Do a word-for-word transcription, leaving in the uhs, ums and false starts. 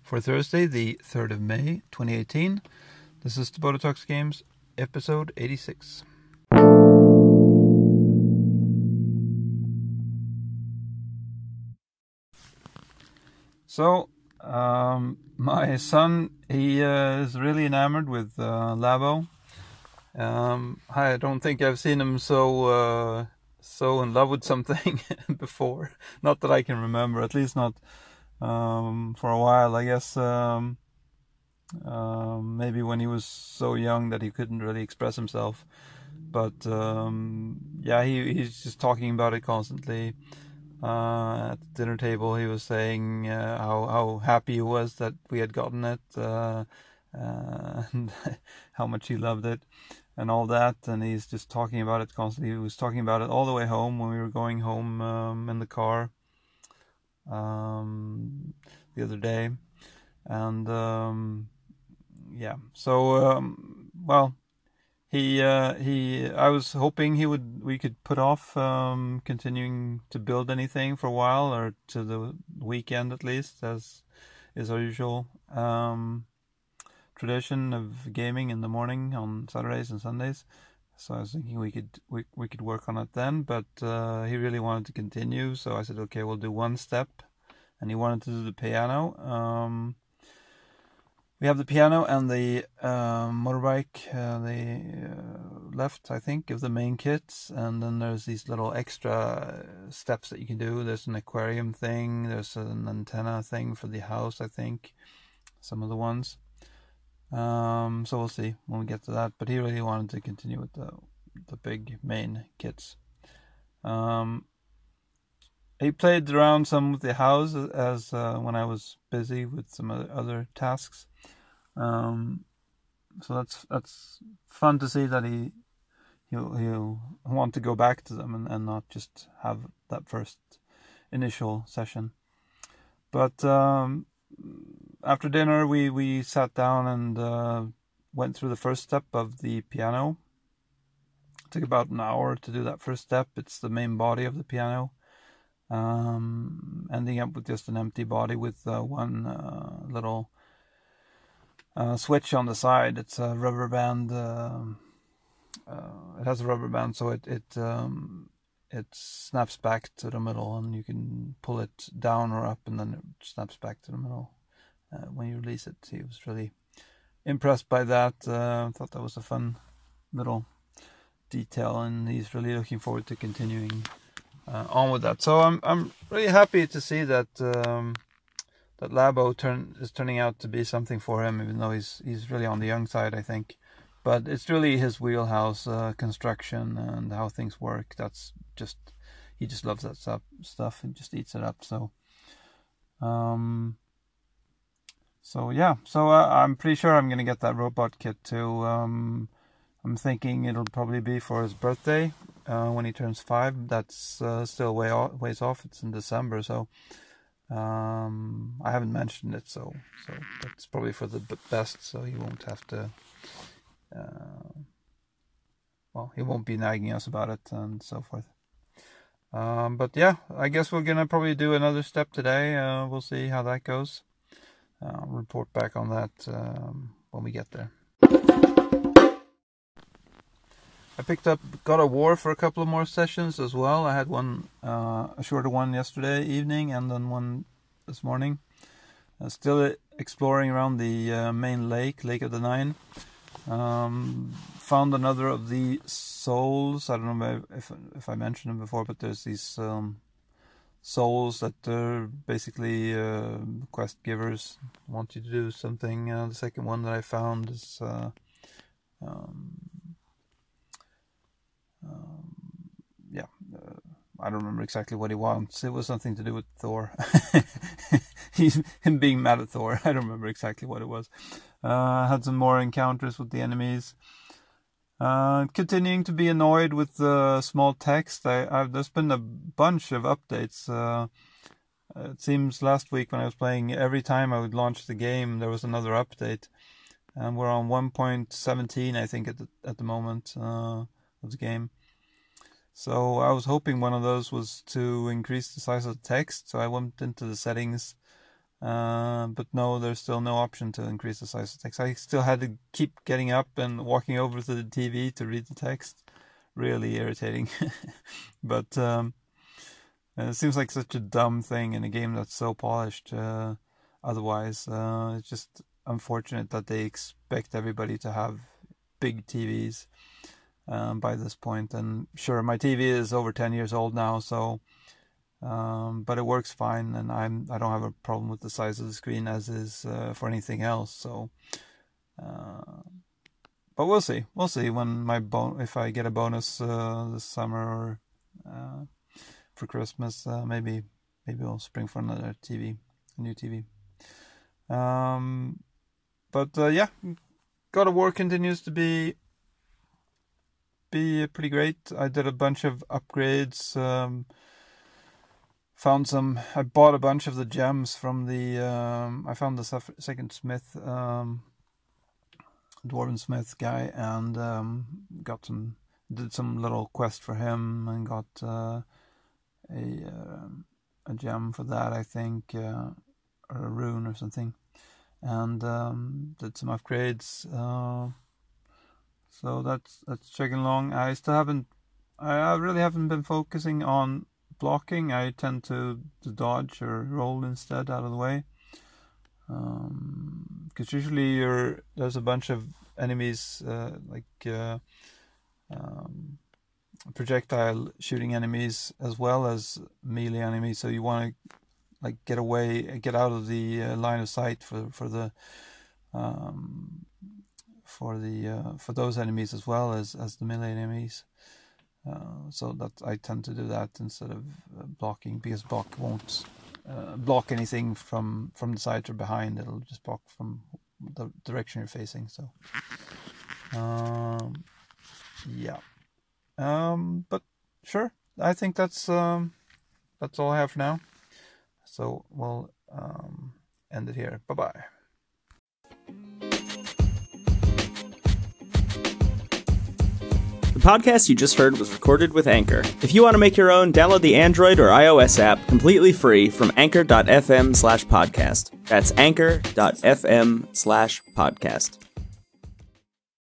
for Thursday, the third of May, twenty eighteen. This is the Bodo Talks Games, episode eighty-six. So, um, my son, he uh, is really enamored with uh, Labo. Um, I don't think I've seen him so uh, so in love with something before. Not that I can remember, at least not um, for a while. I guess um, um, maybe when he was so young that he couldn't really express himself. But um, yeah, he he's just talking about it constantly. Uh, at the dinner table, he was saying uh, how how happy he was that we had gotten it, uh, uh, and how much he loved it, and all that. And he's just talking about it constantly. He was talking about it all the way home when we were going home um, in the car um, the other day, and um, yeah. So um, well. He, uh, he, I was hoping he would, we could put off, um, continuing to build anything for a while, or to the weekend at least, as is our usual, um, tradition of gaming in the morning on Saturdays and Sundays. So I was thinking we could, we, we could work on it then, but, uh, he really wanted to continue. So I said, okay, we'll do one step, and he wanted to do the piano. Um, We have the piano and the uh, motorbike, uh, the uh, left, I think, of the main kits, and then there's these little extra steps that you can do. There's an aquarium thing, there's an antenna thing for the house, I think, some of the ones. Um, so we'll see when we get to that, but he really wanted to continue with the, the big main kits. Um, he played around some with the house as uh, when I was busy with some other tasks. Um, so that's that's fun to see that he he'll, he'll want to go back to them and, and not just have that first initial session. But um, after dinner, we, we sat down and uh, went through the first step of the piano. It took about an hour to do that first step. It's the main body of the piano. Um, ending up with just an empty body with uh, one uh, little Uh, switch on the side. It's a rubber band. Uh, uh, it has a rubber band, so it it um, it snaps back to the middle, and you can pull it down or up, and then it snaps back to the middle uh, when you release it. He was really impressed by that. Uh, thought that was a fun little detail, and he's really looking forward to continuing uh, on with that. So I'm I'm really happy to see that. Um, That Labo turn is turning out to be something for him, even though he's he's really on the young side, I think. But it's really his wheelhouse, uh, construction and how things work. That's just he just loves that stuff, stuff and just eats it up. So, um, so yeah. So uh, I'm pretty sure I'm gonna get that robot kit too. Um, I'm thinking it'll probably be for his birthday uh, when he turns five. That's uh, still way off, ways off. It's in December, so. Um, I haven't mentioned it, so so that's probably for the best. So he won't have to. Uh, well, he won't be nagging us about it and so forth. Um, but yeah, I guess we're gonna probably do another step today. Uh, we'll see how that goes. I'll report back on that um, when we get there. I picked up God of War for a couple of more sessions as well. I had one, uh, a shorter one yesterday evening, and then one this morning. Uh, still exploring around the uh, main lake, Lake of the Nine. Um, found another of the souls. I don't know if if I mentioned them before, but there's these um, souls that are basically uh, quest givers. Want you to do something. Uh, the second one that I found is. Uh, um, um, yeah. Uh, I don't remember exactly what he wants. It was something to do with Thor. He's him being mad at Thor. I don't remember exactly what it was. Uh, had some more encounters with the enemies. Uh, continuing to be annoyed with the small text. I, I've, there's been a bunch of updates. Uh, it seems last week when I was playing, every time I would launch the game, there was another update. And we're on one point seventeen, I think, at the, at the moment uh, of the game. So I was hoping one of those was to increase the size of the text. So I went into the settings Uh, but no, there's still no option to increase the size of text. I still had to keep getting up and walking over to the T V to read the text. Really irritating. But um, it seems like such a dumb thing in a game that's so polished. Uh, otherwise, uh, it's just unfortunate that they expect everybody to have big T Vs um, by this point. And sure, my T V is over ten years old now, so um, but it works fine, and I'm I don't have a problem with the size of the screen as is uh, for anything else. So, uh, but we'll see. We'll see when my bon- if I get a bonus uh, this summer or uh, for Christmas, uh, maybe maybe I'll spring for another T V, a new T V. Um, but uh, yeah, God of War continues to be be pretty great. I did a bunch of upgrades. Um, found some. I bought a bunch of the gems from the. Um, I found the second smith, um, dwarven smith guy, and um, got some. Did some little quest for him and got uh, a uh, a gem for that. I think, uh, or a rune or something, and um, did some upgrades. Uh, so that's that's chugging along. I still haven't. I really haven't been focusing on blocking. I tend to, to dodge or roll instead out of the way. Because um, usually you're, there's a bunch of enemies, uh, like uh, um, projectile shooting enemies as well as melee enemies. So you want to like get away, get out of the uh, line of sight for for the um, for the uh, for those enemies as well as as the melee enemies. Uh, so that I tend to do that instead of uh, blocking, because block won't uh, block anything from, from the sides or behind. It'll just block from the direction you're facing. So, um, yeah. Um, but sure, I think that's um, that's all I have for now. So we'll um, end it here. Bye bye. The podcast you just heard was recorded with Anchor. If you want to make your own, download the Android or iOS app completely free from anchor.fm slash podcast. That's anchor.fm slash podcast.